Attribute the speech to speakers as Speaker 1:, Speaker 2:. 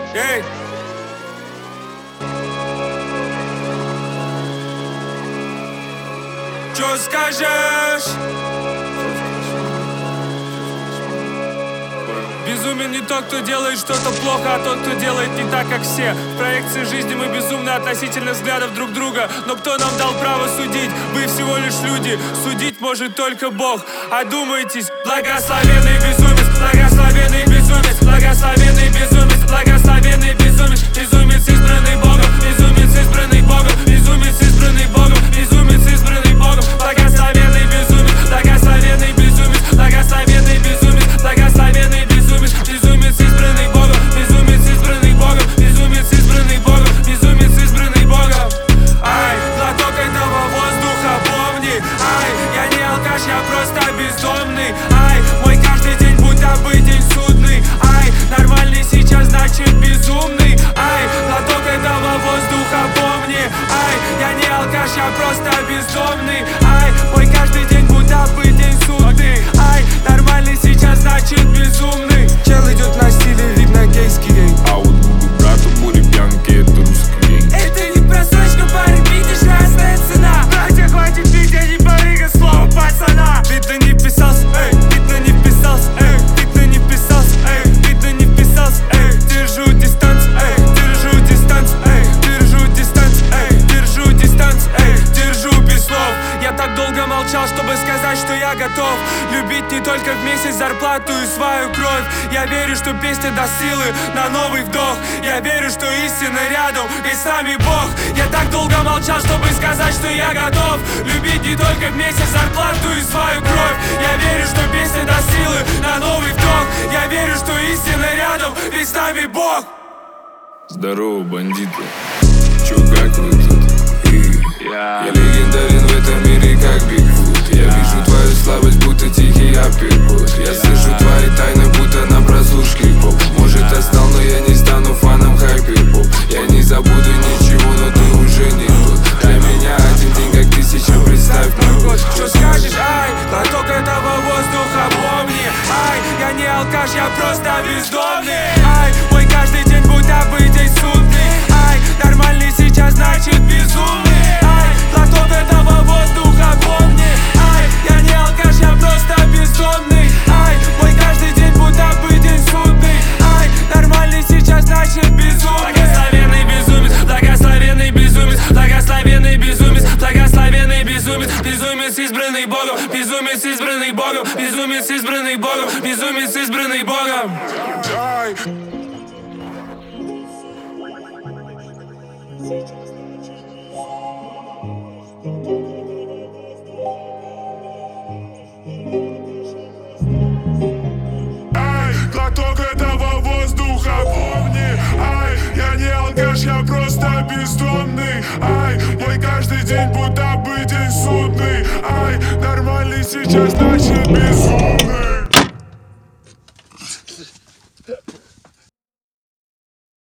Speaker 1: Эй! Чё скажешь? Безумен не тот, кто делает что-то плохо, а тот, кто делает не так, как все. В проекции жизни мы безумны относительно взглядов друг друга. Но кто нам дал право судить? Вы всего лишь люди, судить может только Бог. Одумайтесь, благословенный безумец, благословенный безумец, благословенный безумец, благословенный безумец, безумец избранный Богом, безумец избранный Богом, безумец избранный Богом, безумец избранный Богом, благословенный безумец, благословенный безумец, благословенный безумец, благословенный безумец, безумец избранный Богом, безумец избранный Богом, безумец избранный Богом, безумец избранный Богом. Ай, глоток этого воздуха, помни, ай, я не алкаш, я просто бездомный. Ай, мой каждый день будто бы день судный. Ай, нормальный сейчас значит безумный. Ай, глоток этого воздуха, помни, ай, я не алкаш, я просто бездомный. Ай, мой каждый день будто бы день судный. Ай, нормальный сейчас значит безумный. Чел идет на стиле, видно гейский гей.
Speaker 2: А вот буду брату буре пьянки, это русский гей.
Speaker 1: Это не просрочка, парень, видишь, разная цена. Братья, хватит пить, я не барыга, слово пацана. Видно не вписался, эй, видно не вписался, эй, видно не вписался, эй, видно не вписался, эй. Держу дистанцию, эй, держу дистанцию, эй, держу дистанцию, эй, держу дистанцию, эй, держу без слов. Я так долго молчал, чтобы сказать, что я готов любить не только в месяц зарплату и свою кровь. Я верю, что песня даст силы на новый вдох. Я верю, что истина рядом и с нами Бог. Я так долго молчал, чтобы сказать, что я готов любить не только в месяц зарплату и свою кровь. Я верю, что песня даст силы на новый вдох. Я верю, что истина рядом и с нами Бог.
Speaker 2: Здорово, бандиты. Чё, как вы тут? Я легендарен в этом мире, как Бигфут. Я вижу твою слабость, будто тихий апперкот. Я слышу твои тайны, будто на прослушке поп. Может, я стал, но я не стану фаном хайпер-поп. Я не забуду ничего, но ты уже не тот. Для меня один день, как тысяча, представь мой год.
Speaker 1: Что скажешь, ай, глоток этого воздуха, помни. Ай, я не алкаш, я просто бездомный. Ай, мой каждый день будто бы день судный. Ай, нормальный сейчас значит безумный. Ай, глоток этого воздуха, помни. Ай, я не алкаш, я просто бездомный. Ай, мой каждый день будто бы день судный. Ай, нормальный сейчас значит безумный. Благословенный безумец, благословенный безумец, благословенный безумец, благословенный безумец, безумец избранный Богом, безумец избранный Богом, безумец избранный Богом, безумец избранный Богом.
Speaker 3: Ай, глоток этого воздуха, помни. Ай, я не алкаш, я просто бездомный. Ай, мой каждый день будто бы день судный. Ай, нормальный сейчас значит безумный.